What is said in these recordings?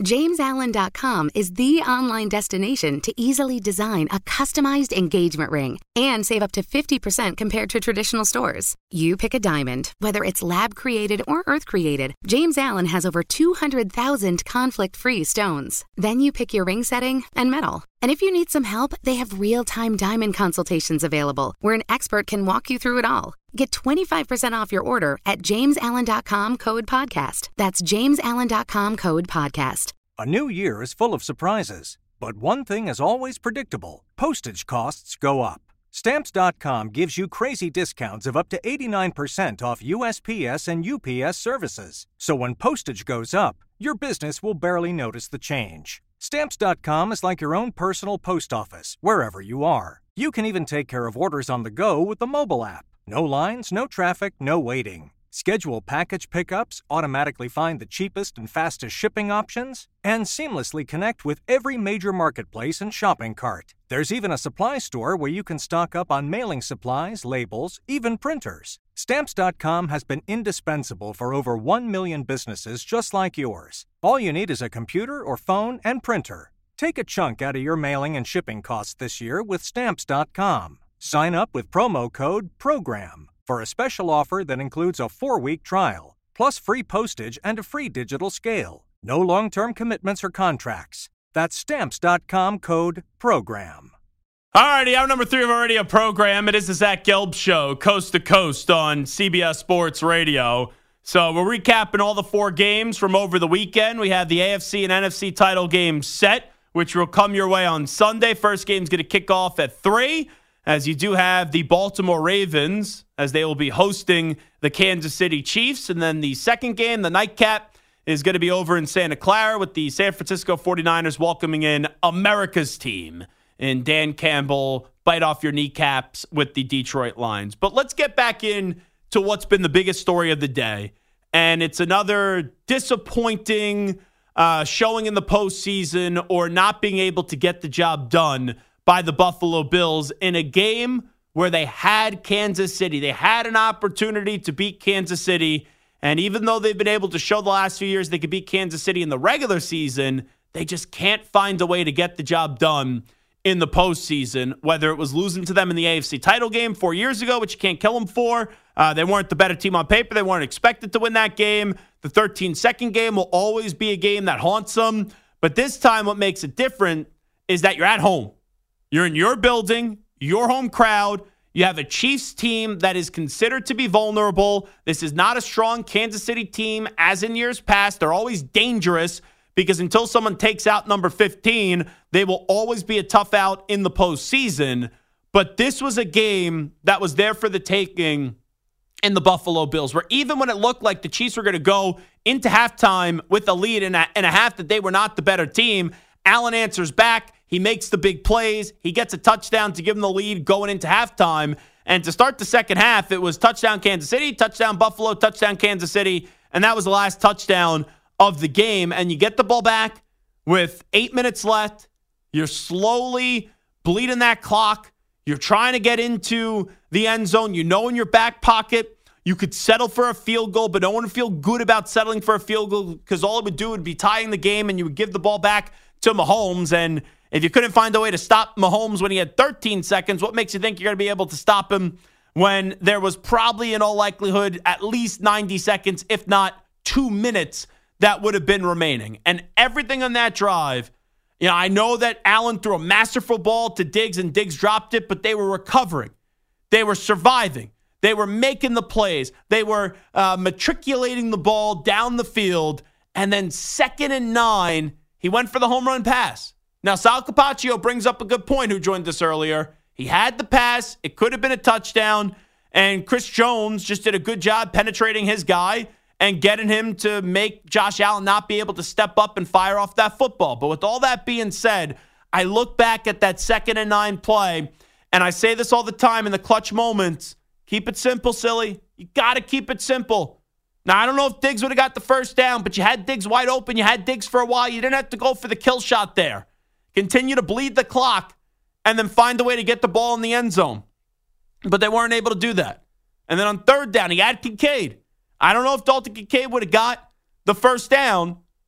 JamesAllen.com is the online destination to easily design a customized engagement ring and save up to 50% compared to traditional stores. You pick a diamond, whether it's lab-created or earth-created, James Allen has over 200,000 conflict-free stones. Then you pick your ring setting and metal. And if you need some help, they have real-time diamond consultations available, where an expert can walk you through it all. Get 25% off your order at JamesAllen.com code podcast. That's JamesAllen.com code podcast. A new year is full of surprises, but one thing is always predictable. Postage costs go up. Stamps.com gives you crazy discounts of up to 89% off USPS and UPS services. So when postage goes up, your business will barely notice the change. Stamps.com is like your own personal post office, wherever you are. You can even take care of orders on the go with the mobile app. No lines, no traffic, no waiting. Schedule package pickups, automatically find the cheapest and fastest shipping options, and seamlessly connect with every major marketplace and shopping cart. There's even a supply store where you can stock up on mailing supplies, labels, even printers. Stamps.com has been indispensable for over 1 million businesses just like yours. All you need is a computer or phone and printer. Take a chunk out of your mailing and shipping costs this year with Stamps.com. Sign up with promo code PROGRAM for a special offer that includes a 4-week trial, plus free postage and a free digital scale. No long-term commitments or contracts. That's Stamps.com code PROGRAM. All righty, hour number 3 of our radio program. It is the Zach Gelb Show, coast to coast on CBS Sports Radio. So we're recapping all the 4 games from over the weekend. We have the AFC and NFC title games set, which will come your way on Sunday. First game's going to kick off at 3. As you do have the Baltimore Ravens, as they will be hosting the Kansas City Chiefs. And then the second game, the nightcap, is going to be over in Santa Clara with the San Francisco 49ers welcoming in America's team. And Dan Campbell bite off your kneecaps with the Detroit Lions. But let's get back in to what's been the biggest story of the day. And it's another disappointing showing in the postseason or not being able to get the job done by the Buffalo Bills in a game where they had Kansas City. They had an opportunity to beat Kansas City. And even though they've been able to show the last few years they could beat Kansas City in the regular season, they just can't find a way to get the job done in the postseason, whether it was losing to them in the AFC title game 4 years ago, which you can't kill them for. They weren't the better team on paper. They weren't expected to win that game. The 13-second game will always be a game that haunts them. But this time what makes it different is that you're at home. You're in your building, your home crowd. You have a Chiefs team that is considered to be vulnerable. This is not a strong Kansas City team as in years past. They're always dangerous because until someone takes out number 15, they will always be a tough out in the postseason. But this was a game that was there for the taking in the Buffalo Bills, where even when it looked like the Chiefs were going to go into halftime with a lead and a half that they were not the better team, Allen answers back. He makes the big plays. He gets a touchdown to give them the lead going into halftime. And to start the second half, it was touchdown Kansas City, touchdown Buffalo, touchdown Kansas City. And that was the last touchdown of the game. And you get the ball back with 8 minutes left. You're slowly bleeding that clock. You're trying to get into the end zone. You know in your back pocket you could settle for a field goal, but don't want to feel good about settling for a field goal because all it would do would be tying the game and you would give the ball back to Mahomes. And if you couldn't find a way to stop Mahomes when he had 13 seconds, what makes you think you're going to be able to stop him when there was probably in all likelihood at least 90 seconds, if not 2 minutes, that would have been remaining? And everything on that drive, you know, I know that Allen threw a masterful ball to Diggs and Diggs dropped it, but they were recovering. They were surviving. They were making the plays. They were matriculating the ball down the field. And then 2nd and 9, he went for the home run pass. Now, Sal Capaccio brings up a good point, who joined us earlier. He had the pass. It could have been a touchdown. And Chris Jones just did a good job penetrating his guy and getting him to make Josh Allen not be able to step up and fire off that football. But with all that being said, I look back at that 2nd and 9 play, and I say this all the time in the clutch moments. Keep it simple, silly. You got to keep it simple. Now, I don't know if Diggs would have got the first down, but you had Diggs wide open. You had Diggs for a while. You didn't have to go for the kill shot there. Continue to bleed the clock and then find a way to get the ball in the end zone. But they weren't able to do that. And then on 3rd down, he had Kincaid. I don't know if Dalton Kincaid would have got the first down,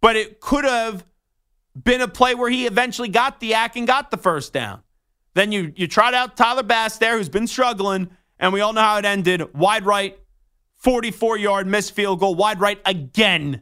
but it could have been a play where he eventually got the yak and got the first down. Then you trot out Tyler Bass there, who's been struggling, and we all know how it ended. Wide right, 44-yard missed field goal. Wide right again,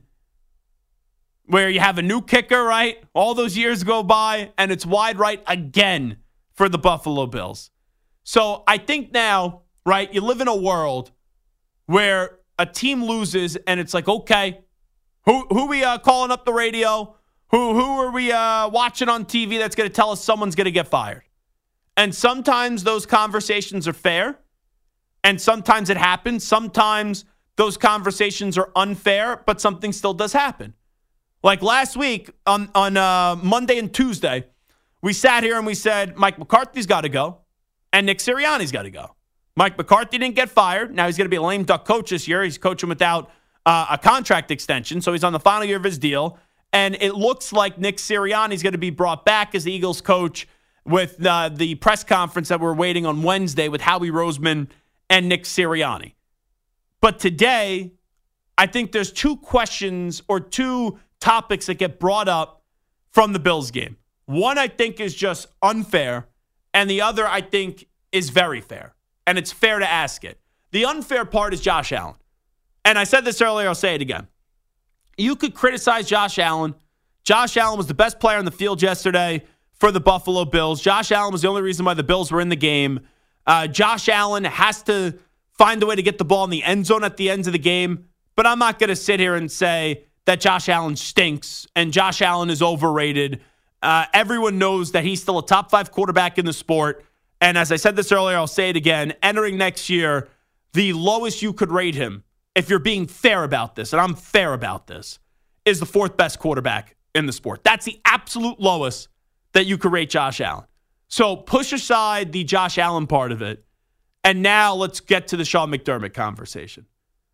where you have a new kicker, right? All those years go by, and it's wide right again for the Buffalo Bills. So I think now, right, you live in a world where a team loses, and it's like, okay, who we calling up the radio? Who are we watching on TV that's going to tell us someone's going to get fired? And sometimes those conversations are fair, and sometimes it happens. Sometimes those conversations are unfair, but something still does happen. Like last week on Monday and Tuesday, we sat here and we said, Mike McCarthy's got to go, and Nick Sirianni's got to go. Mike McCarthy didn't get fired. Now he's going to be a lame duck coach this year. He's coaching without a contract extension, so he's on the final year of his deal. And it looks like Nick Sirianni's going to be brought back as the Eagles coach with the press conference that we're waiting on Wednesday with Howie Roseman and Nick Sirianni. But today, I think there's two questions or two topics that get brought up from the Bills game. One, I think, is just unfair, and the other, I think, is very fair. And it's fair to ask it. The unfair part is Josh Allen. And I said this earlier, I'll say it again. You could criticize Josh Allen. Josh Allen was the best player on the field yesterday for the Buffalo Bills. Josh Allen was the only reason why the Bills were in the game. Josh Allen has to find a way to get the ball in the end zone at the end of the game. But I'm not going to sit here and say that Josh Allen stinks and Josh Allen is overrated. Everyone knows that he's still a top 5 quarterback in the sport. And as I said this earlier, I'll say it again. Entering next year, the lowest you could rate him, if you're being fair about this, and I'm fair about this, is the 4th best quarterback in the sport. That's the absolute lowest that you could rate Josh Allen. So push aside the Josh Allen part of it, and now let's get to the Sean McDermott conversation.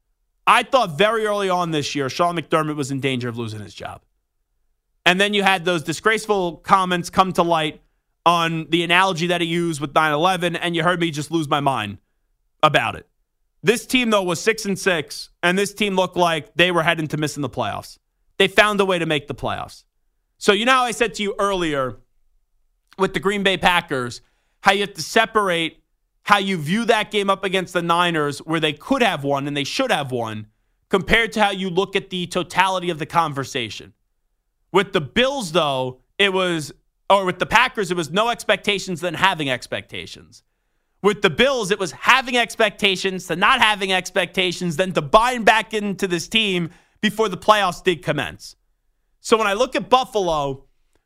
I thought very early on this year, Sean McDermott was in danger of losing his job. And then you had those disgraceful comments come to light on the analogy that he used with 9/11, and you heard me just lose my mind about it. This team, though, was 6-6, and this team looked like they were heading to missing the playoffs. They found a way to make the playoffs. So you know how I said to you earlier with the Green Bay Packers, how you have to separate how you view that game up against the Niners, where they could have won and they should have won, compared to how you look at the totality of the conversation. With the Bills, though, with the Packers, it was no expectations than having expectations. With the Bills, it was having expectations to not having expectations, then to buying back into this team before the playoffs did commence. So when I look at Buffalo,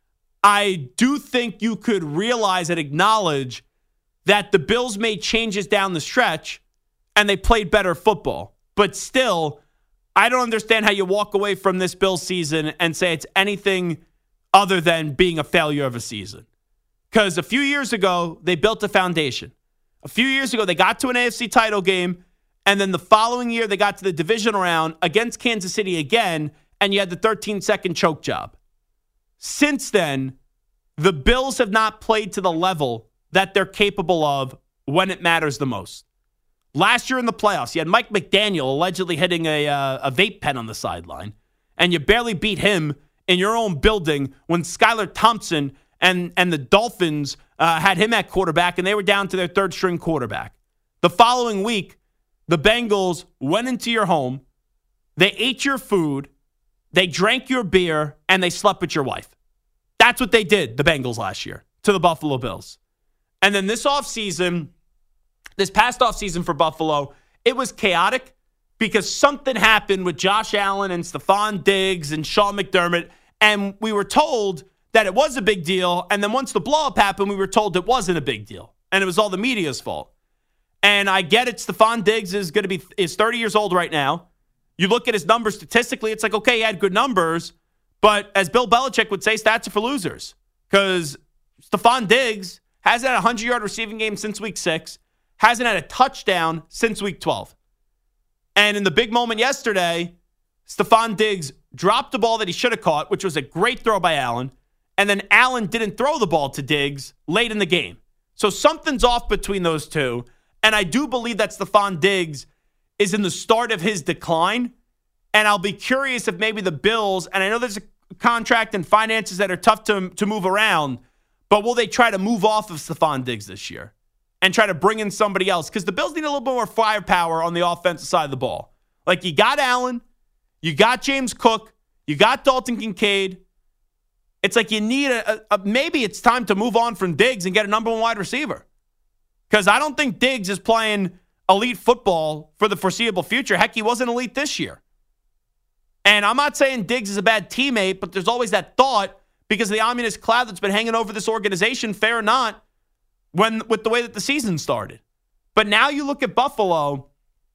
I do think you could realize and acknowledge that the Bills made changes down the stretch and they played better football. But still, I don't understand how you walk away from this Bills season and say it's anything other than being a failure of a season. Because a few years ago, they built a foundation. A few years ago, they got to an AFC title game, and then the following year, they got to the divisional round against Kansas City again, and you had the 13-second choke job. Since then, the Bills have not played to the level that they're capable of when it matters the most. Last year in the playoffs, you had Mike McDaniel allegedly hitting a vape pen on the sideline, and you barely beat him in your own building when Skylar Thompson and the Dolphins had him at quarterback, and they were down to their 3rd-string quarterback. The following week, the Bengals went into your home, they ate your food, they drank your beer, and they slept with your wife. That's what they did, the Bengals last year, to the Buffalo Bills. And then this past offseason for Buffalo, it was chaotic because something happened with Josh Allen and Stephon Diggs and Sean McDermott, and we were told that it was a big deal, and then once the blow-up happened, we were told it wasn't a big deal, and it was all the media's fault. And I get it, Stephon Diggs is 30 years old right now. You look at his numbers statistically, it's like, okay, he had good numbers, but as Bill Belichick would say, stats are for losers, because Stephon Diggs hasn't had a 100-yard receiving game since week 6, hasn't had a touchdown since week 12. And in the big moment yesterday, Stephon Diggs dropped the ball that he should have caught, which was a great throw by Allen, and then Allen didn't throw the ball to Diggs late in the game. So something's off between those two, and I do believe that Stephon Diggs is in the start of his decline, and I'll be curious if maybe the Bills, and I know there's contract and finances that are tough to move around, but will they try to move off of Stephon Diggs this year and try to bring in somebody else? Because the Bills need a little bit more firepower on the offensive side of the ball. Like, you got Allen, you got James Cook, you got Dalton Kincaid. It's like you need maybe it's time to move on from Diggs and get a number one wide receiver. Because I don't think Diggs is playing elite football for the foreseeable future. Heck, he wasn't elite this year. And I'm not saying Diggs is a bad teammate, but there's always that thought because of the ominous cloud that's been hanging over this organization, fair or not, with the way that the season started. But now you look at Buffalo,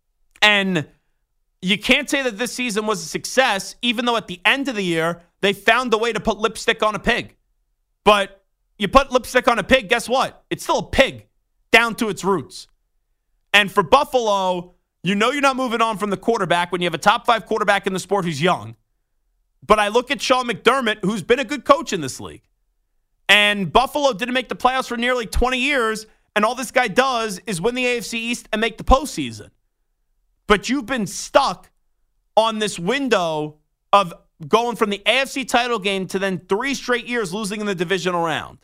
and you can't say that this season was a success, even though at the end of the year, they found a way to put lipstick on a pig. But you put lipstick on a pig, guess what? It's still a pig down to its roots. And for Buffalo, you know you're not moving on from the quarterback when you have a top 5 quarterback in the sport who's young. But I look at Sean McDermott, who's been a good coach in this league. And Buffalo didn't make the playoffs for nearly 20 years, and all this guy does is win the AFC East and make the postseason. But you've been stuck on this window of going from the AFC title game to then 3 straight years losing in the divisional round.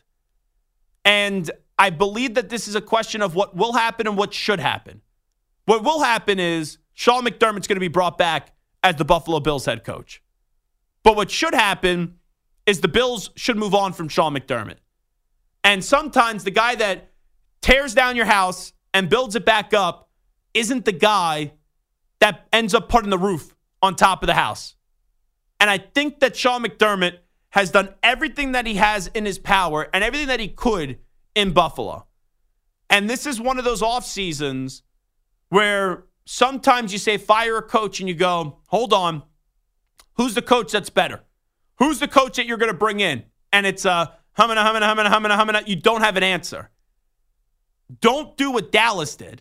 And I believe that this is a question of what will happen and what should happen. What will happen is Sean McDermott's going to be brought back as the Buffalo Bills head coach. But what should happen is the Bills should move on from Sean McDermott. And sometimes the guy that tears down your house and builds it back up isn't the guy that ends up putting the roof on top of the house. And I think that Sean McDermott has done everything that he has in his power and everything that he could in Buffalo. And this is one of those off seasons where sometimes you say fire a coach and you go, hold on, who's the coach that's better? Who's the coach that you're going to bring in? And it's humana. You don't have an answer. Don't do what Dallas did.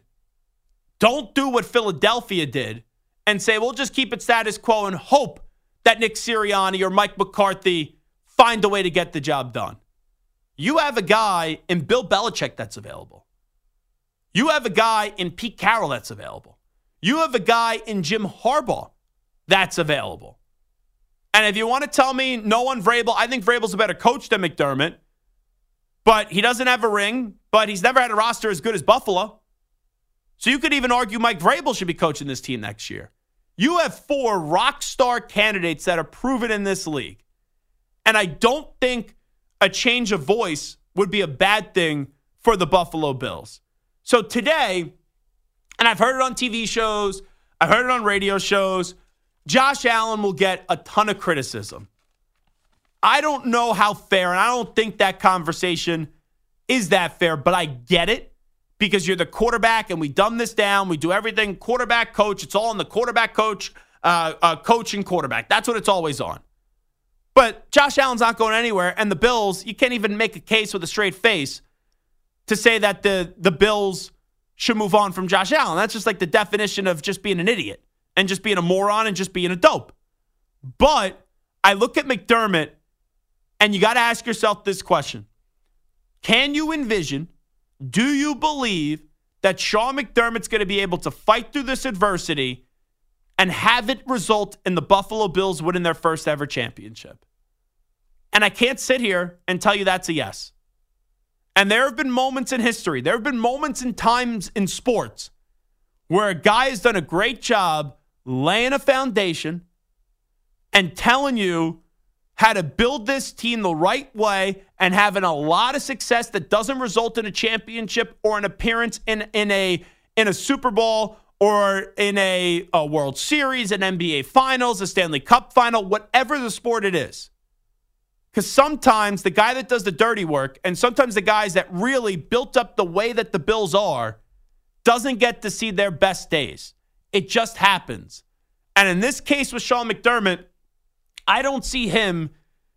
Don't do what Philadelphia did and say, we'll just keep it status quo and hope that Nick Sirianni or Mike McCarthy find a way to get the job done. You have a guy in Bill Belichick that's available. You have a guy in Pete Carroll that's available. You have a guy in Jim Harbaugh that's available. And if you want to tell me no one Vrabel, I think Vrabel's a better coach than McDermott. But he doesn't have a ring, but he's never had a roster as good as Buffalo. So you could even argue Mike Vrabel should be coaching this team next year. You have 4 rock star candidates that are proven in this league. And I don't think a change of voice would be a bad thing for the Buffalo Bills. So today, and I've heard it on TV shows, I've heard it on radio shows, Josh Allen will get a ton of criticism. I don't know how fair, and I don't think that conversation is that fair, but I get it because you're the quarterback and we dumb this down. We do everything quarterback, coach. It's all on the quarterback, coach, coach, and quarterback. That's what it's always on. But Josh Allen's not going anywhere, and the Bills, you can't even make a case with a straight face to say that the Bills should move on from Josh Allen. That's just like the definition of just being an idiot and just being a moron and just being a dope. But I look at McDermott, and you got to ask yourself this question. Can you envision, do you believe that Sean McDermott's going to be able to fight through this adversity and have it result in the Buffalo Bills winning their first ever championship? And I can't sit here and tell you that's a yes. And there have been moments in history, there have been moments in times in sports where a guy has done a great job laying a foundation and telling you how to build this team the right way and having a lot of success that doesn't result in a championship or an appearance in a Super Bowl or in a World Series, an NBA Finals, a Stanley Cup final, whatever the sport it is. Because sometimes the guy that does the dirty work and sometimes the guys that really built up the way that the Bills are doesn't get to see their best days. It just happens. And in this case with Sean McDermott, I don't see him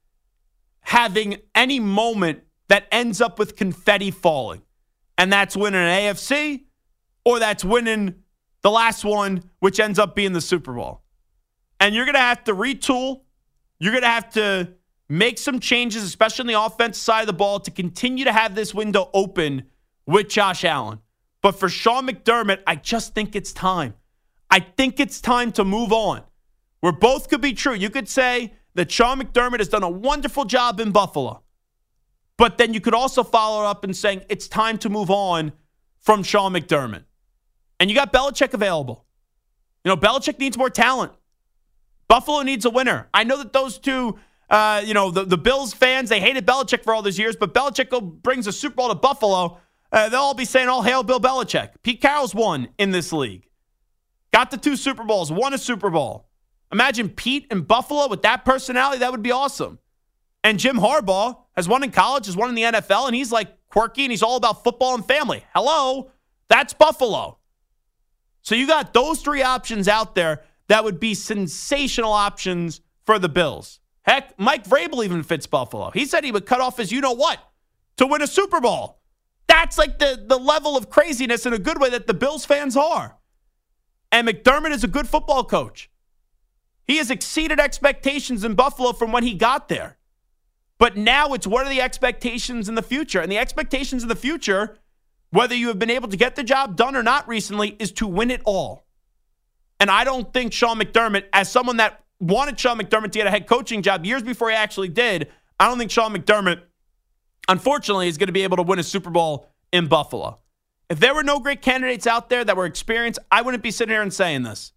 having any moment that ends up with confetti falling. And that's winning an AFC or that's winning the last one, which ends up being the Super Bowl. And you're going to have to retool. You're going to have to make some changes, especially on the offensive side of the ball, to continue to have this window open with Josh Allen. But for Sean McDermott, I just think it's time. I think it's time to move on. Where both could be true. You could say that Sean McDermott has done a wonderful job in Buffalo. But then you could also follow it up and saying it's time to move on from Sean McDermott. And you got Belichick available. Belichick needs more talent. Buffalo needs a winner. I know that those two, the Bills fans, they hated Belichick for all those years, but Belichick brings a Super Bowl to Buffalo. They'll all be saying, all hail Bill Belichick. Pete Carroll's won in this league. Got the 2 Super Bowls, won a Super Bowl. Imagine Pete in Buffalo with that personality. That would be awesome. And Jim Harbaugh has won in college, has won in the NFL, and he's like quirky, and he's all about football and family. Hello, that's Buffalo. So you got those 3 options out there that would be sensational options for the Bills. Heck, Mike Vrabel even fits Buffalo. He said he would cut off his you-know-what to win a Super Bowl. That's like the level of craziness in a good way that the Bills fans are. And McDermott is a good football coach. He has exceeded expectations in Buffalo from when he got there. But now it's what are the expectations in the future? And the expectations in the future, whether you have been able to get the job done or not recently, is to win it all. And I don't think Sean McDermott, as someone that wanted Sean McDermott to get a head coaching job years before he actually did, I don't think Sean McDermott, unfortunately, is going to be able to win a Super Bowl in Buffalo. If there were no great candidates out there that were experienced, I wouldn't be sitting here and saying this.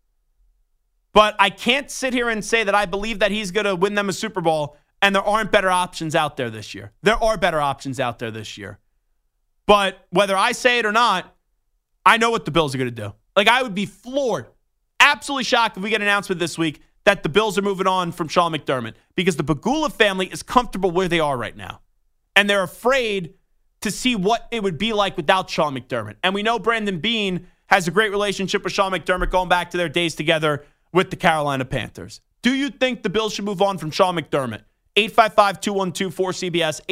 But I can't sit here and say that I believe that he's going to win them a Super Bowl and there aren't better options out there this year. There are better options out there this year. But whether I say it or not, I know what the Bills are going to do. Like, I would be floored, absolutely shocked if we get an announcement this week that the Bills are moving on from Sean McDermott because the Pegula family is comfortable where they are right now. And they're afraid to see what it would be like without Sean McDermott. And we know Brandon Beane has a great relationship with Sean McDermott going back to their days together with the Carolina Panthers. Do you think the Bills should move on from Sean McDermott? 855-212-4CBS,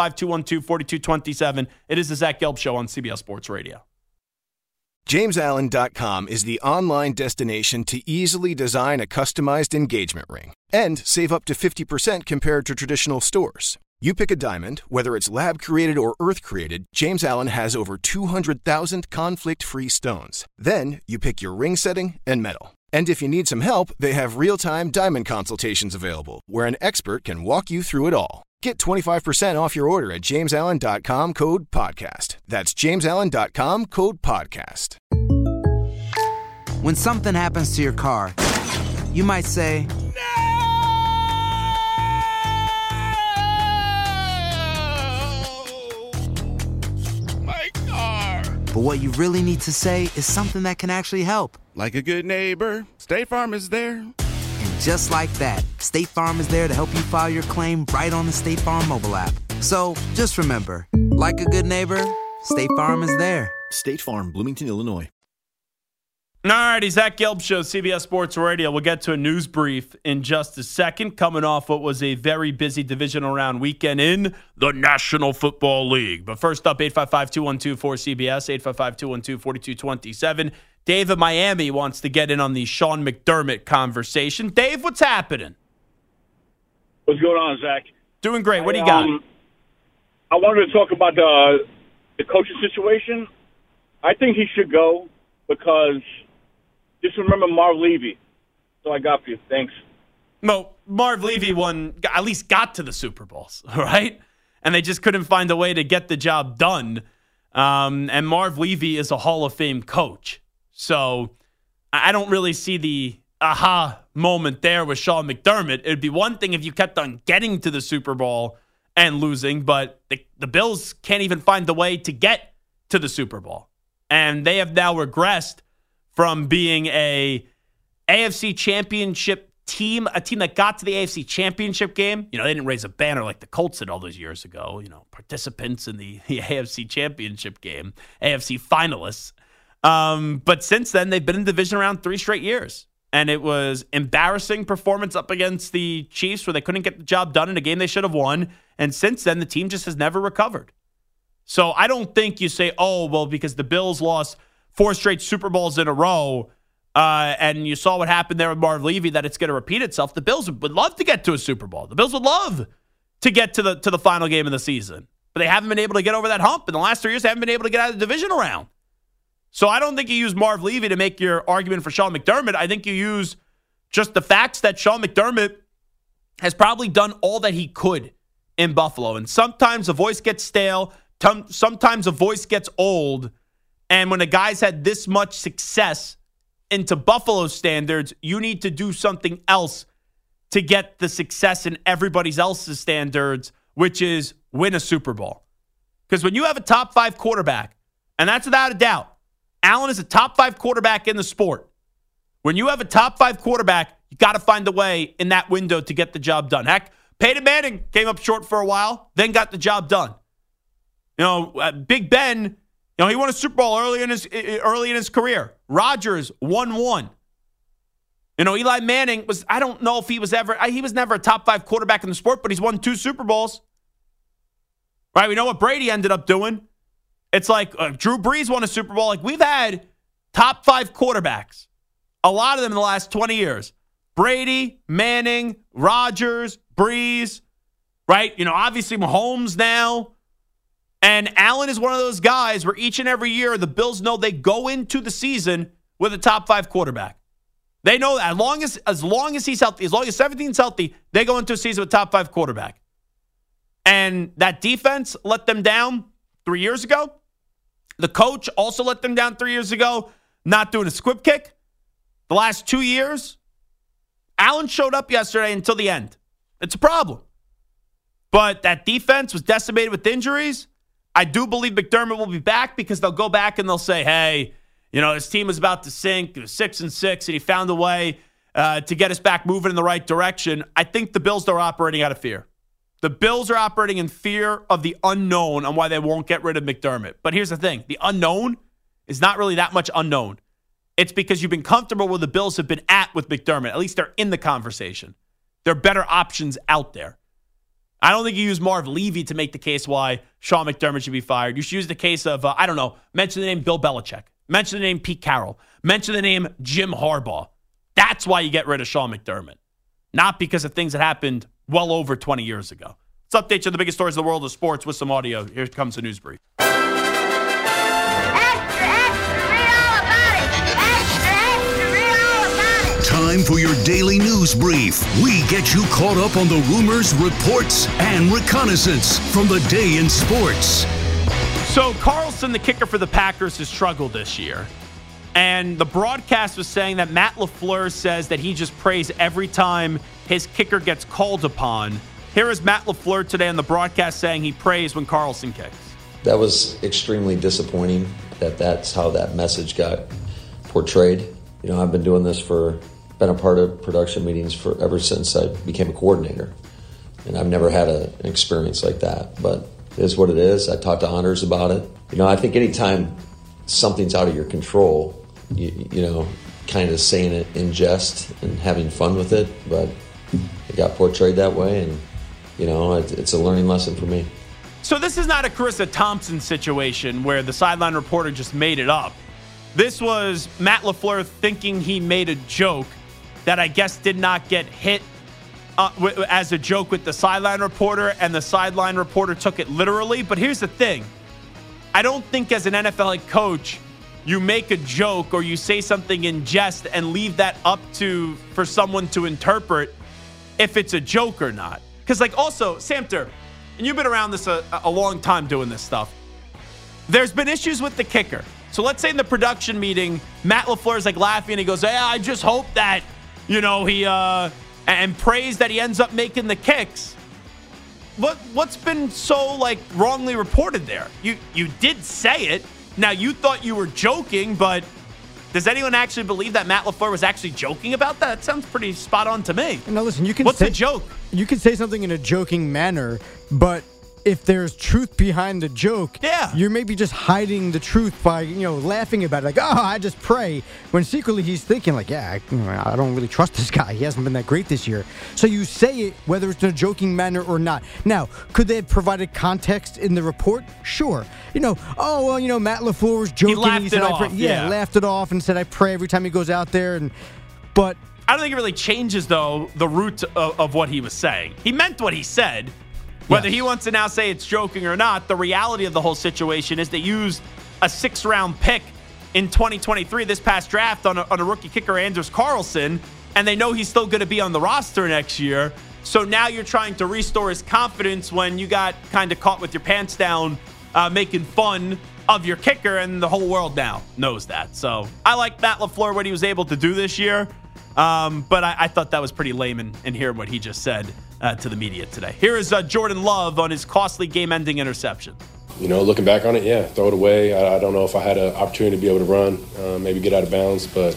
855-212-4227. It is the Zach Gelb Show on CBS Sports Radio. JamesAllen.com is the online destination to easily design a customized engagement ring and save up to 50% compared to traditional stores. You pick a diamond, whether it's lab-created or earth-created, James Allen has over 200,000 conflict-free stones. Then you pick your ring setting and metal. And if you need some help, they have real-time diamond consultations available, where an expert can walk you through it all. Get 25% off your order at JamesAllen.com, code podcast. That's JamesAllen.com, code podcast. When something happens to your car, you might say, but what you really need to say is something that can actually help. Like a good neighbor, State Farm is there. And just like that, State Farm is there to help you file your claim right on the State Farm mobile app. So just remember, like a good neighbor, State Farm is there. State Farm, Bloomington, Illinois. All righty, Zach Gelb Show, CBS Sports Radio. We'll get to a news brief in just a second, coming off what was a very busy divisional round weekend in the National Football League. But first up, 855-212-4CBS, 855-212-4227. Dave in Miami wants to get in on the Sean McDermott conversation. Dave, what's happening? What's going on, Zach? Doing great. What do you got? I wanted to talk about the coaching situation. I think he should go because just remember Marv Levy. So I got for you. Thanks. No, Marv Levy at least got to the Super Bowls, right? And they just couldn't find a way to get the job done. And Marv Levy is a Hall of Fame coach. So I don't really see the aha moment there with Sean McDermott. It would be one thing if you kept on getting to the Super Bowl and losing, but the Bills can't even find the way to get to the Super Bowl. And they have now regressed from being a AFC championship team, a team that got to the AFC championship game. They didn't raise a banner like the Colts did all those years ago. Participants in the AFC championship game, AFC finalists. But since then, they've been in division round 3 straight years. And it was embarrassing performance up against the Chiefs where they couldn't get the job done in a game they should have won. And since then, the team just has never recovered. So I don't think you say, oh, well, because the Bills lost 4 straight Super Bowls in a row, and you saw what happened there with Marv Levy, that it's going to repeat itself. The Bills would love to get to a Super Bowl. The Bills would love to get to the final game of the season. But they haven't been able to get over that hump. In the last 3 years, they haven't been able to get out of the divisional round. So I don't think you use Marv Levy to make your argument for Sean McDermott. I think you use just the facts that Sean McDermott has probably done all that he could in Buffalo. And sometimes a voice gets stale. Sometimes a voice gets old. And when a guy's had this much success into Buffalo standards, you need to do something else to get the success in everybody else's standards, which is win a Super Bowl. Because when you have a top 5 quarterback, and that's without a doubt, Allen is a top 5 quarterback in the sport. When you have a top 5 quarterback, you got to find a way in that window to get the job done. Heck, Peyton Manning came up short for a while, then got the job done. Big Ben, he won a Super Bowl early in his career. Rodgers won one. Eli Manning I don't know if he was never a top 5 quarterback in the sport, but he's won 2 Super Bowls. Right? We know what Brady ended up doing. It's like Drew Brees won a Super Bowl. Like, we've had top 5 quarterbacks, a lot of them in the last 20 years. Brady, Manning, Rodgers, Brees, right? Obviously Mahomes now. And Allen is one of those guys where each and every year the Bills know they go into the season with a top 5 quarterback. They know that as long as he's healthy, as long as 17's healthy, they go into a season with a top 5 quarterback. And that defense let them down 3 years ago. The coach also let them down 3 years ago, not doing a squib kick. The last 2 years, Allen showed up yesterday until the end. It's a problem. But that defense was decimated with injuries. I do believe McDermott will be back because they'll go back and they'll say, hey, his team was about to sink. It was 6-6, and he found a way to get us back moving in the right direction. I think the Bills are operating out of fear. The Bills are operating in fear of the unknown on why they won't get rid of McDermott. But here's the thing. The unknown is not really that much unknown. It's because you've been comfortable where the Bills have been at with McDermott. At least they're in the conversation. There are better options out there. I don't think you use Marv Levy to make the case why Sean McDermott should be fired. You should use the case of, mention the name Bill Belichick. Mention the name Pete Carroll. Mention the name Jim Harbaugh. That's why you get rid of Sean McDermott. Not because of things that happened well over 20 years ago. Let's update you on the biggest stories of the world of sports with some audio. Here comes the news brief. Time for your daily news brief. We get you caught up on the rumors, reports, and reconnaissance from the day in sports. So Carlson, the kicker for the Packers, has struggled this year. And the broadcast was saying that Matt LaFleur says that he just prays every time his kicker gets called upon. Here is Matt LaFleur today on the broadcast saying he prays when Carlson kicks. That was extremely disappointing that's how that message got portrayed. I've been doing this been a part of production meetings ever since I became a coordinator. And I've never had an experience like that. But it is what it is. I talked to Anders about it. I think anytime something's out of your control, you kind of saying it in jest and having fun with it, but it got portrayed that way, and it's a learning lesson for me. So this is not a Carissa Thompson situation where the sideline reporter just made it up. This was Matt LaFleur thinking he made a joke that I guess did not get hit as a joke with the sideline reporter, and the sideline reporter took it literally. But here's the thing. I don't think as an NFL head coach, you make a joke or you say something in jest and leave that up for someone to interpret if it's a joke or not. Because, also, Samter, and you've been around this a long time doing this stuff, there's been issues with the kicker. So let's say in the production meeting, Matt LaFleur's laughing and he goes, hey, I just hope that, he, and prays that he ends up making the kicks. What's been so wrongly reported there? You did say it. Now you thought you were joking, but does anyone actually believe that Matt LaFleur was actually joking about that? That sounds pretty spot on to me. No, listen, what's the joke? You can say something in a joking manner, but if there's truth behind the joke, you're maybe just hiding the truth by, laughing about it. I just pray. When secretly he's thinking I don't really trust this guy. He hasn't been that great this year. So you say it, whether it's in a joking manner or not. Now, could they have provided context in the report? Sure. Matt LaFleur was joking. He laughed it off. Laughed it off and said, I pray every time he goes out there. But I don't think it really changes, though, the root of what he was saying. He meant what he said. Whether he wants to now say it's joking or not, the reality of the whole situation is they used a 6th-round pick in 2023, this past draft, on a rookie kicker, Anders Carlson, and they know he's still going to be on the roster next year. So now you're trying to restore his confidence when you got kind of caught with your pants down, making fun of your kicker, and the whole world now knows that. So I like Matt LaFleur, what he was able to do this year. But I thought that was pretty lame in hearing what he just said to the media today. Here is Jordan Love on his costly game-ending interception. Looking back on it, yeah, throw it away. I don't know if I had an opportunity to be able to run, maybe get out of bounds, but,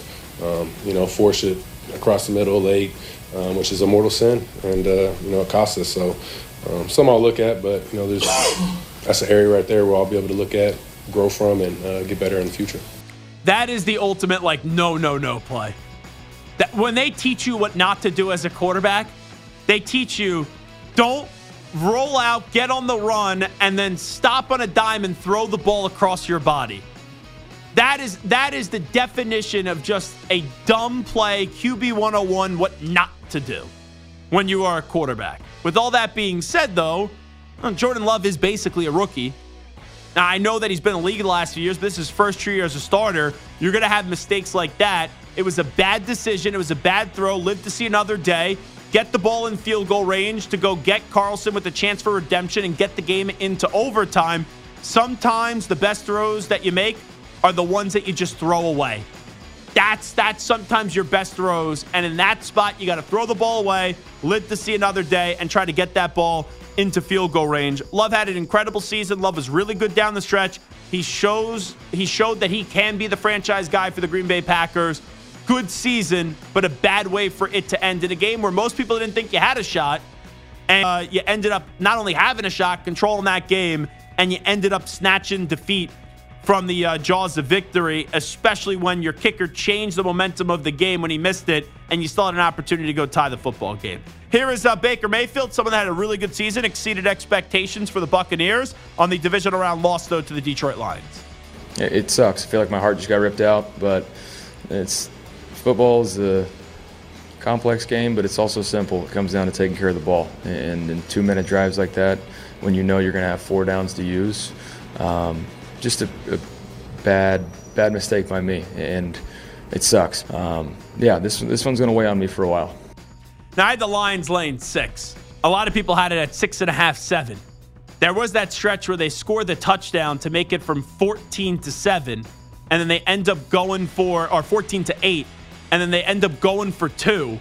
force it across the middle late, which is a mortal sin, and, it costs us. So some I'll look at, but, that's an area right there where I'll be able to look at, grow from, and get better in the future. That is the ultimate, no play. That when they teach you what not to do as a quarterback, they teach you don't roll out, get on the run, and then stop on a dime and throw the ball across your body. That is the definition of just a dumb play, QB 101, what not to do when you are a quarterback. With all that being said, though, Jordan Love is basically a rookie. Now, I know that he's been in the league the last few years, but this is his first year as a starter. You're going to have mistakes like that. It was a bad decision. It was a bad throw. Live to see another day. Get the ball in field goal range to go get Carlson with a chance for redemption and get the game into overtime. Sometimes the best throws that you make are the ones that you just throw away. That's sometimes your best throws. And in that spot, you got to throw the ball away, live to see another day, and try to get that ball into field goal range. Love had an incredible season. Love was really good down the stretch. He showed that he can be the franchise guy for the Green Bay Packers. Good season, but a bad way for it to end in a game where most people didn't think you had a shot. And you ended up not only having a shot, controlling that game, and you ended up snatching defeat from the jaws of victory, especially when your kicker changed the momentum of the game when he missed it, and you still had an opportunity to go tie the football game. Here is Baker Mayfield, someone that had a really good season, exceeded expectations for the Buccaneers on the divisional round loss, though, to the Detroit Lions. It sucks. I feel like my heart just got ripped out, but football is a complex game, but it's also simple. It comes down to taking care of the ball. And in 2-minute drives like that, when you know you're going to have 4 downs to use, just a bad mistake by me, and it sucks. This one's going to weigh on me for a while. Now, I had the Lions laying 6. A lot of people had it at 6.5, 7. There was that stretch where they scored the touchdown to make it from 14-7, and then they end up going for, or 14-8, and then they end up going for 2.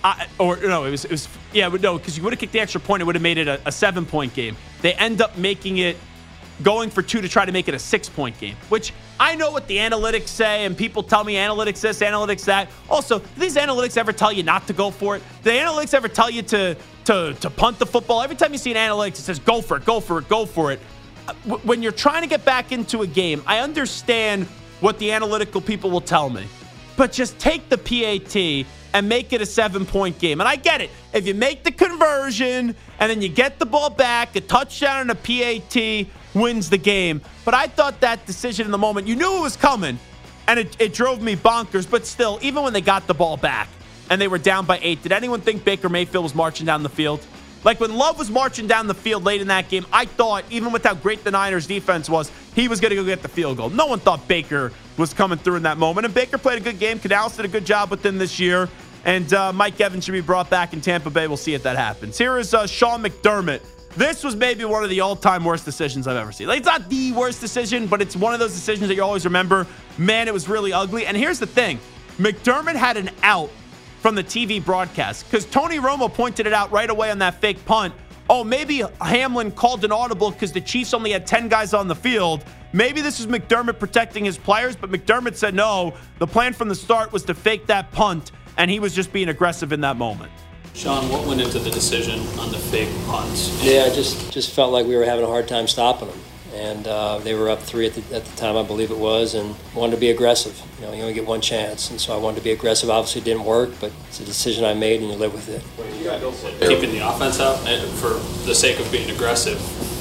Because you would have kicked the extra point, it would have made it a 7-point game. They end up making it going for 2 to try to make it a 6-point game, which I know what the analytics say, and people tell me analytics this, analytics that. Also, do these analytics ever tell you not to go for it? Do the analytics ever tell you to punt the football? Every time you see an analytics, it says go for it, go for it, go for it. When you're trying to get back into a game, I understand what the analytical people will tell me, but just take the PAT and make it a 7-point game. And I get it. If you make the conversion and then you get the ball back, a touchdown and a PAT wins the game. But I thought that decision in the moment, you knew it was coming, and it drove me bonkers. But still, even when they got the ball back and they were down by 8, did anyone think Baker Mayfield was marching down the field? Like when Love was marching down the field late in that game, I thought, even with how great the Niners defense was, he was going to go get the field goal. No one thought Baker was coming through in that moment. And Baker played a good game. Canales did a good job with him this year. And Mike Evans should be brought back in Tampa Bay. We'll see if that happens. Here is Sean McDermott. This was maybe one of the all-time worst decisions I've ever seen. Like, it's not the worst decision, but it's one of those decisions that you always remember. Man, it was really ugly. And here's the thing. McDermott had an out from the TV broadcast because Tony Romo pointed it out right away on that fake punt. Oh, maybe Hamlin called an audible because the Chiefs only had 10 guys on the field. Maybe this is McDermott protecting his players, but McDermott said no. The plan from the start was to fake that punt, and he was just being aggressive in that moment. Sean, what went into the decision on the fake punts? Yeah, I just felt like we were having a hard time stopping them. And they were up 3 at the time, I believe it was, and wanted to be aggressive. You only get one chance, and so I wanted to be aggressive. Obviously, it didn't work, but it's a decision I made, and you live with it. Keeping the offense out for the sake of being aggressive,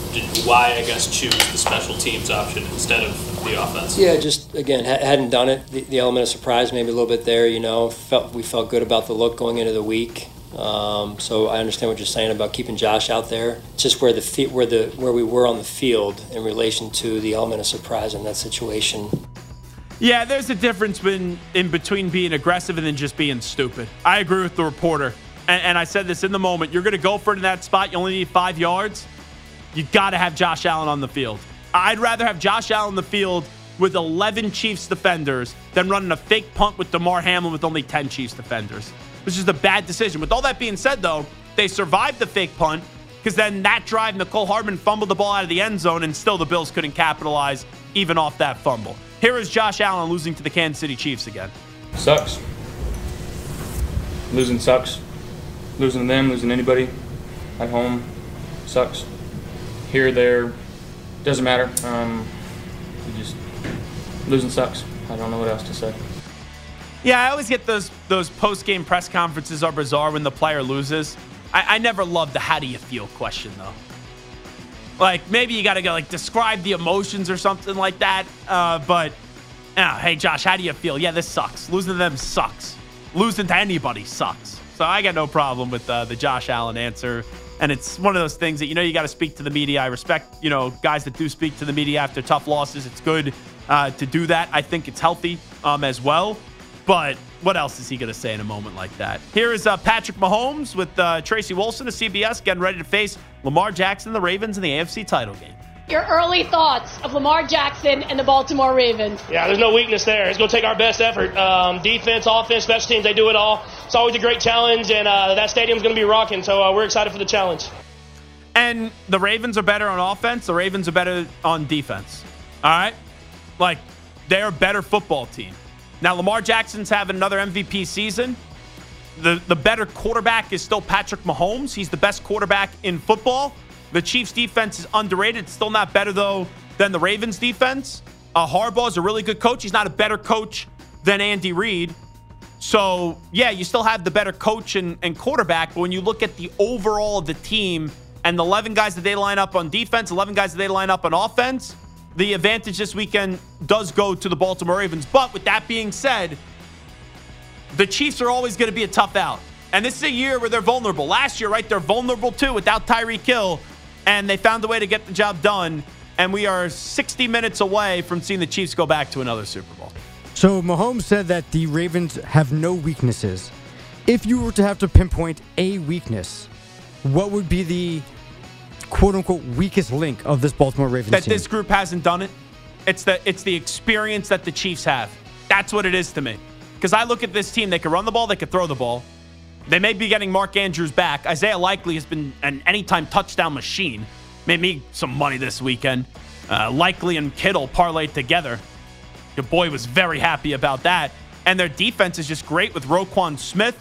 why, I guess, choose the special teams option instead of the offense? Yeah, just, again, hadn't done it. The element of surprise maybe a little bit there, We felt good about the look going into the week. So I understand what you're saying about keeping Josh out there. Just where we were on the field in relation to the element of surprise in that situation. Yeah, there's a difference in between being aggressive and then just being stupid. I agree with the reporter. and I said this in the moment, you're going to go for it in that spot, you only need 5 yards, you got to have Josh Allen on the field. I'd rather have Josh Allen on the field with 11 Chiefs defenders than running a fake punt with Damar Hamlin with only 10 Chiefs defenders, which is a bad decision. With all that being said, though, they survived the fake punt because then that drive, Mecole Hardman fumbled the ball out of the end zone, and still the Bills couldn't capitalize even off that fumble. Here is Josh Allen losing to the Kansas City Chiefs again. Sucks. Losing sucks. Losing to them, losing to anybody at home sucks. Here, there, doesn't matter. Losing sucks. I don't know what else to say. Yeah, I always get those post-game press conferences are bizarre when the player loses. I never loved the how do you feel question, though. Like, maybe you got to go, like, describe the emotions or something like that. Hey, Josh, how do you feel? Yeah, this sucks. Losing to them sucks. Losing to anybody sucks. So I got no problem with the Josh Allen answer. And it's one of those things that, you got to speak to the media. I respect, guys that do speak to the media after tough losses. It's good to do that. I think it's healthy as well. But what else is he going to say in a moment like that? Here is Patrick Mahomes with Tracy Wolfson of CBS getting ready to face Lamar Jackson and the Ravens in the AFC title game. Your early thoughts of Lamar Jackson and the Baltimore Ravens. Yeah, there's no weakness there. It's going to take our best effort. Defense, offense, special teams, they do it all. It's always a great challenge, and that stadium's going to be rocking, so we're excited for the challenge. And the Ravens are better on offense. The Ravens are better on defense. All right? Like, they're a better football team. Now, Lamar Jackson's having another MVP season. The better quarterback is still Patrick Mahomes. He's the best quarterback in football. The Chiefs' defense is underrated. It's still not better, though, than the Ravens' defense. Harbaugh's a really good coach. He's not a better coach than Andy Reid. So, yeah, you still have the better coach and quarterback. But when you look at the overall of the team and the 11 guys that they line up on defense, 11 guys that they line up on offense, the advantage this weekend does go to the Baltimore Ravens. But with that being said, the Chiefs are always going to be a tough out. And this is a year where they're vulnerable. Last year, right, they're vulnerable too without Tyreek Hill. And they found a way to get the job done. And we are 60 minutes away from seeing the Chiefs go back to another Super Bowl. So Mahomes said that the Ravens have no weaknesses. If you were to have to pinpoint a weakness, what would be the quote-unquote weakest link of this Baltimore Ravens team? That team? This group hasn't done it. It's the experience that the Chiefs have. That's what it is to me. Because I look at this team, they can run the ball, they can throw the ball. They may be getting Mark Andrews back. Isaiah Likely has been an anytime touchdown machine. Made me some money this weekend. Likely and Kittle parlayed together. Your boy was very happy about that. And their defense is just great with Roquan Smith.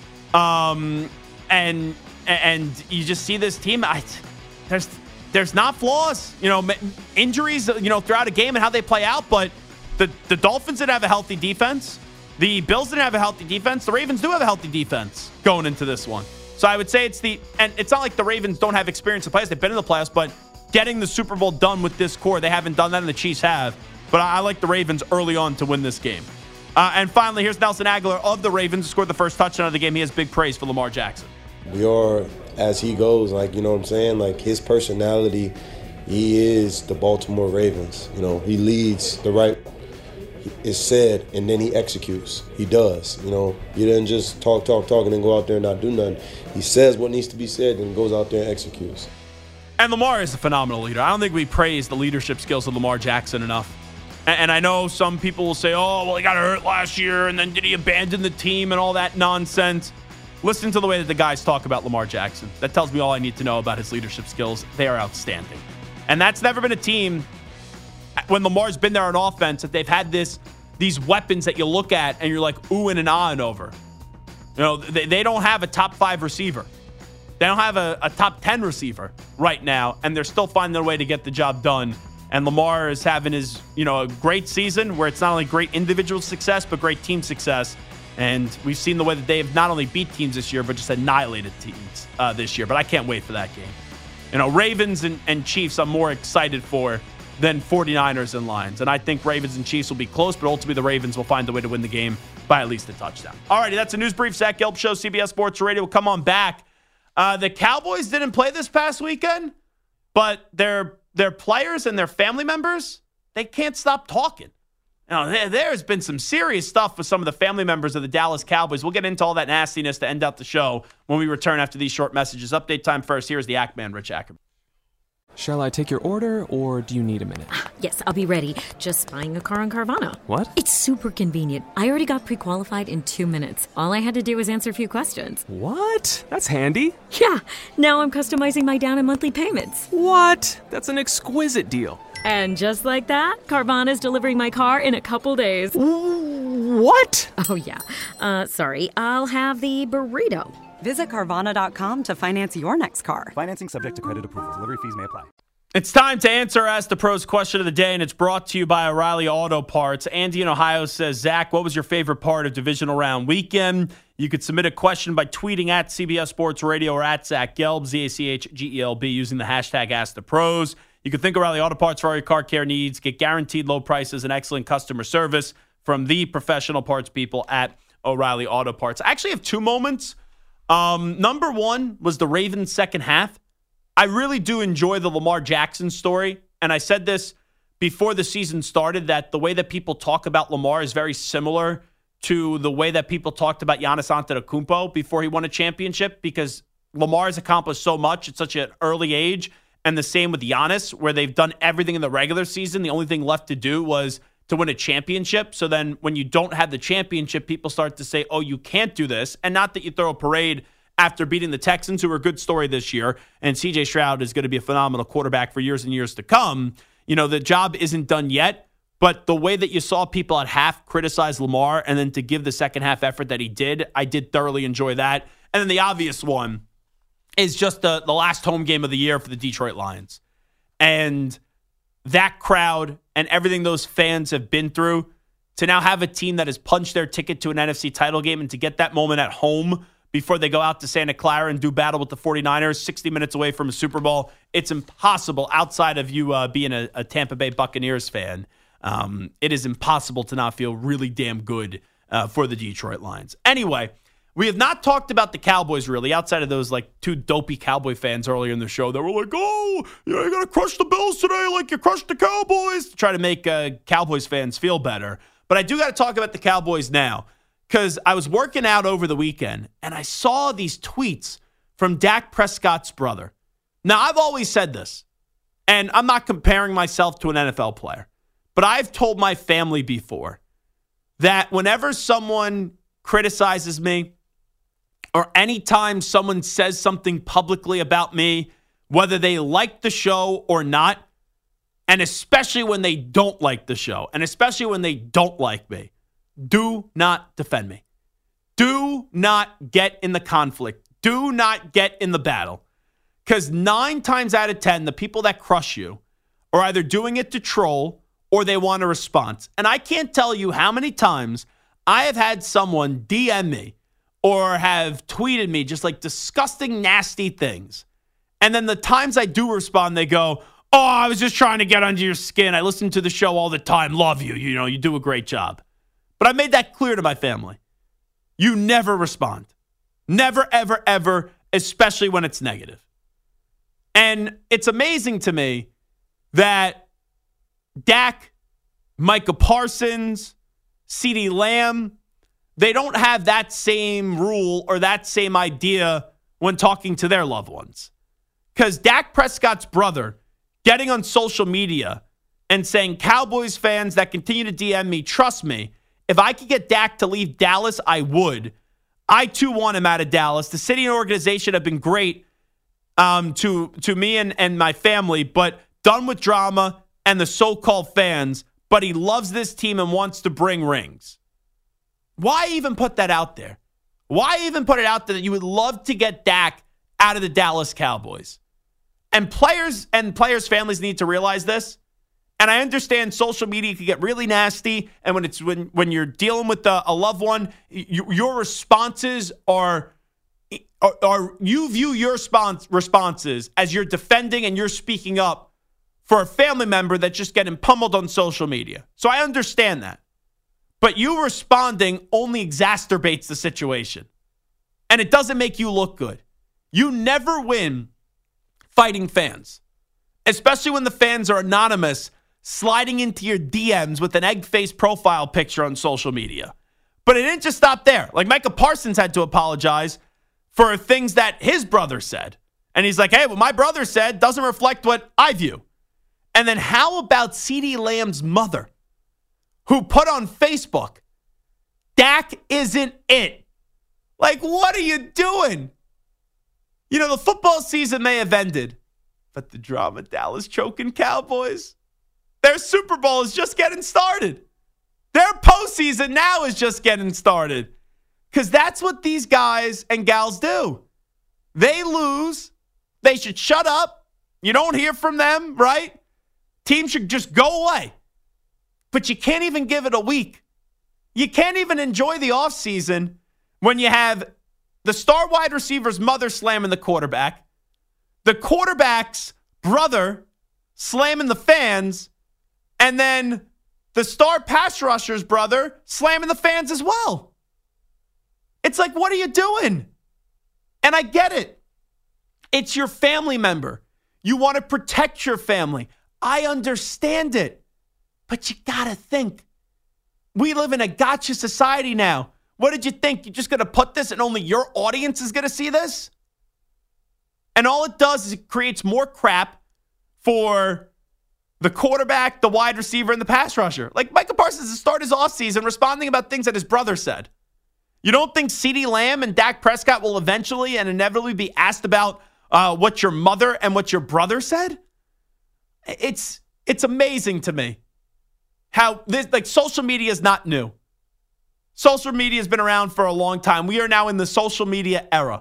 And you just see this team. There's not flaws. Injuries, throughout a game and how they play out. But the Dolphins didn't have a healthy defense. The Bills didn't have a healthy defense. The Ravens do have a healthy defense going into this one. So I would say and it's not like the Ravens don't have experience in the playoffs. They've been in the playoffs, but getting the Super Bowl done with this core, they haven't done that, and the Chiefs have. But I like the Ravens early on to win this game. And finally, here's Nelson Aguilar of the Ravens, who scored the first touchdown of the game. He has big praise for Lamar Jackson. We are as he goes, you know what I'm saying? His personality, he is the Baltimore Ravens. He leads the right. It's said, and then he executes. He does. He doesn't just talk, and then go out there and not do nothing. He says what needs to be said and goes out there and executes. And Lamar is a phenomenal leader. I don't think we praise the leadership skills of Lamar Jackson enough. And I know some people will say, oh, well, he got hurt last year, and then did he abandon the team and all that nonsense? Listen to the way that the guys talk about Lamar Jackson. That tells me all I need to know about his leadership skills. They are outstanding. And that's never been a team, when Lamar's been there on offense, that they've had these weapons that you look at and you're like oohing and ahhing over. They don't have a top 5 receiver. They don't have a top 10 receiver right now, and they're still finding their way to get the job done. And Lamar is having his, a great season where it's not only great individual success, but great team success. And we've seen the way that they have not only beat teams this year, but just annihilated teams this year. But I can't wait for that game. Ravens and Chiefs I'm more excited for than 49ers and Lions. And I think Ravens and Chiefs will be close, but ultimately the Ravens will find a way to win the game by at least a touchdown. All righty, that's a news brief. Zach Gelb Show, CBS Sports Radio. We'll come on back. The Cowboys didn't play this past weekend, but their players and their family members, they can't stop talking. Now, there's been some serious stuff with some of the family members of the Dallas Cowboys. We'll get into all that nastiness to end out the show when we return after these short messages. Update time first. Here's the Ackman, Rich Ackerman. Shall I take your order, or do you need a minute? Yes, I'll be ready. Just buying a car on Carvana. What? It's super convenient. I already got pre-qualified in 2 minutes. All I had to do was answer a few questions. What? That's handy. Yeah, now I'm customizing my down and monthly payments. What? That's an exquisite deal. And just like that, Carvana's delivering my car in a couple days. What? Oh, yeah. Sorry, I'll have the burrito. Visit Carvana.com to finance your next car. Financing subject to credit approval. Delivery fees may apply. It's time to answer Ask the Pros question of the day, and it's brought to you by O'Reilly Auto Parts. Andy in Ohio says, Zach, what was your favorite part of Divisional Round Weekend? You could submit a question by tweeting at CBS Sports Radio or at Zach Gelb, ZACHGELB, using the hashtag Ask the Pros. You can think O'Reilly Auto Parts for all your car care needs. Get guaranteed low prices and excellent customer service from the professional parts people at O'Reilly Auto Parts. I actually have two moments. Number one was the Ravens' second half. I really do enjoy the Lamar Jackson story, and I said this before the season started, that the way that people talk about Lamar is very similar to the way that people talked about Giannis Antetokounmpo before he won a championship, because Lamar has accomplished so much at such an early age, and the same with Giannis, where they've done everything in the regular season. The only thing left to do was to win a championship. So then when you don't have the championship, people start to say, oh, you can't do this. And not that you throw a parade after beating the Texans, who were a good story this year, and C.J. Stroud is going to be a phenomenal quarterback for years and years to come. You know, the job isn't done yet, but the way that you saw people at half criticize Lamar and then to give the second half effort that he did, I did thoroughly enjoy that. And then the obvious one is just the last home game of the year for the Detroit Lions. And that crowd and everything those fans have been through, to now have a team that has punched their ticket to an NFC title game and to get that moment at home before they go out to Santa Clara and do battle with the 49ers, 60 minutes away from a Super Bowl, it's impossible outside of you being a Tampa Bay Buccaneers fan. It is impossible to not feel really damn good for the Detroit Lions. Anyway, we have not talked about the Cowboys really, outside of those like two dopey Cowboy fans earlier in the show that were like, oh, you're going to crush the Bills today like you crushed the Cowboys, to try to make Cowboys fans feel better. But I do got to talk about the Cowboys now, because I was working out over the weekend and I saw these tweets from Dak Prescott's brother. Now, I've always said this, and I'm not comparing myself to an NFL player, but I've told my family before that whenever someone criticizes me, or anytime someone says something publicly about me, whether they like the show or not, and especially when they don't like the show, and especially when they don't like me, do not defend me. Do not get in the conflict. Do not get in the battle. Because 9 times out of 10, the people that crush you are either doing it to troll or they want a response. And I can't tell you how many times I have had someone DM me or have tweeted me just like disgusting, nasty things. And then the times I do respond, they go, oh, I was just trying to get under your skin. I listen to the show all the time. Love you. You know, you do a great job. But I made that clear to my family. You never respond. Never, ever, ever, especially when it's negative. And it's amazing to me that Dak, Micah Parsons, CeeDee Lamb, they don't have that same rule or that same idea when talking to their loved ones. Because Dak Prescott's brother getting on social media and saying, Cowboys fans that continue to DM me, trust me, if I could get Dak to leave Dallas, I would. I, too, want him out of Dallas. The city and organization have been great to me and my family, but done with drama and the so-called fans, but he loves this team and wants to bring rings. Why even put that out there? Why even put it out there that you would love to get Dak out of the Dallas Cowboys? And players' families need to realize this. And I understand social media can get really nasty, and when you're dealing with a loved one, your responses are you view your responses as you're defending and you're speaking up for a family member that's just getting pummeled on social media. So I understand that. But you responding only exacerbates the situation. And it doesn't make you look good. You never win fighting fans, especially when the fans are anonymous, sliding into your DMs with an egg-faced profile picture on social media. But it didn't just stop there. Like, Micah Parsons had to apologize for things that his brother said. And he's like, hey, what my brother said doesn't reflect what I view. And then how about CeeDee Lamb's mother, who put on Facebook, Dak isn't it? Like, what are you doing? You know, the football season may have ended, but the drama, Dallas choking Cowboys, their Super Bowl is just getting started. Their postseason now is just getting started. Because that's what these guys and gals do. They lose. They should shut up. You don't hear from them, right? Team should just go away. But you can't even give it a week. You can't even enjoy the offseason when you have the star wide receiver's mother slamming the quarterback, the quarterback's brother slamming the fans, and then the star pass rusher's brother slamming the fans as well. It's like, what are you doing? And I get it. It's your family member. You want to protect your family. I understand it. But you got to think. We live in a gotcha society now. What did you think? You're just going to put this and only your audience is going to see this? And all it does is it creates more crap for the quarterback, the wide receiver, and the pass rusher. Like, Micah Parsons has started his offseason responding about things that his brother said. You don't think CeeDee Lamb and Dak Prescott will eventually and inevitably be asked about what your mother and what your brother said? It's amazing to me how this, like, social media is not new. Social media has been around for a long time. We are now in the social media era.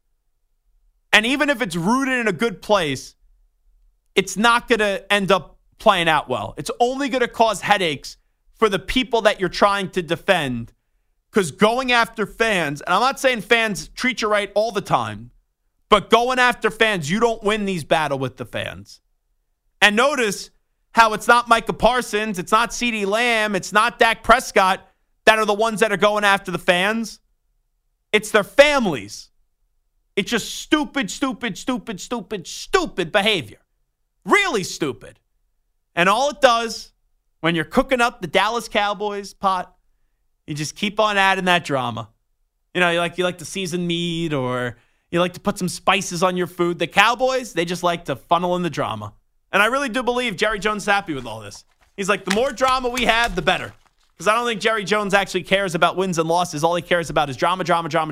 And even if it's rooted in a good place, it's not going to end up playing out well. It's only going to cause headaches for the people that you're trying to defend. Because going after fans, and I'm not saying fans treat you right all the time, but going after fans, you don't win these battles with the fans. And notice how it's not Micah Parsons, it's not CeeDee Lamb, it's not Dak Prescott that are the ones that are going after the fans. It's their families. It's just stupid behavior. Really stupid. And all it does, when you're cooking up the Dallas Cowboys pot, you just keep on adding that drama. You know, you like to season meat, or you like to put some spices on your food. The Cowboys, they just like to funnel in the drama. And I really do believe Jerry Jones is happy with all this. He's like, the more drama we have, the better. Because I don't think Jerry Jones actually cares about wins and losses. All he cares about is drama.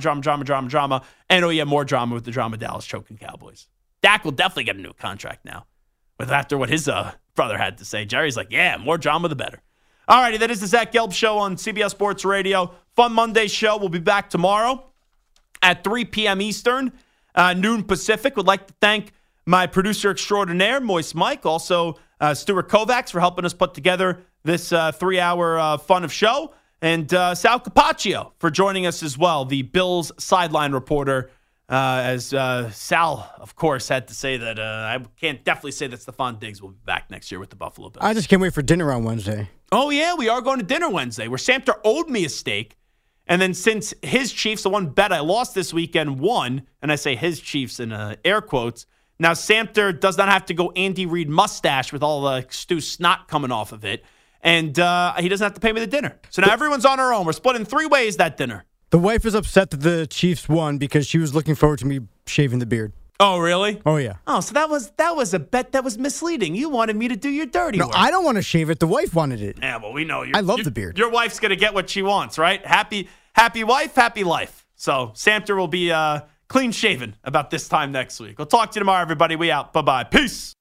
And yeah, more drama with the drama Dallas choking Cowboys. Dak will definitely get a new contract now. But after what his brother had to say, Jerry's like, yeah, more drama, the better. All righty, that is the Zach Gelb Show on CBS Sports Radio. Fun Monday show. We'll be back tomorrow at 3 p.m. Eastern, noon Pacific. Would like to thank my producer extraordinaire, Moist Mike, also Stuart Kovacs for helping us put together this 3-hour fun of show, and Sal Capaccio for joining us as well, the Bills sideline reporter, as Sal, of course, had to say that I can't definitely say that Stephon Diggs will be back next year with the Buffalo Bills. I just can't wait for dinner on Wednesday. Oh, yeah, we are going to dinner Wednesday, where Samter owed me a steak. And then since his Chiefs, the one bet I lost this weekend, won, and I say his Chiefs in air quotes, now Samter does not have to go Andy Reid mustache with all the Stu snot coming off of it. And he doesn't have to pay me the dinner. So now everyone's on our own. We're split in 3 ways that dinner. The wife is upset that the Chiefs won because she was looking forward to me shaving the beard. Oh, really? Oh, yeah. Oh, so that was a bet that was misleading. You wanted me to do your dirty work. No, I don't want to shave it. The wife wanted it. Yeah, well, we know. I love the beard. Your wife's going to get what she wants, right? Happy wife, happy life. So Samter will be clean shaven about this time next week. We'll talk to you tomorrow, everybody. We out. Bye-bye. Peace.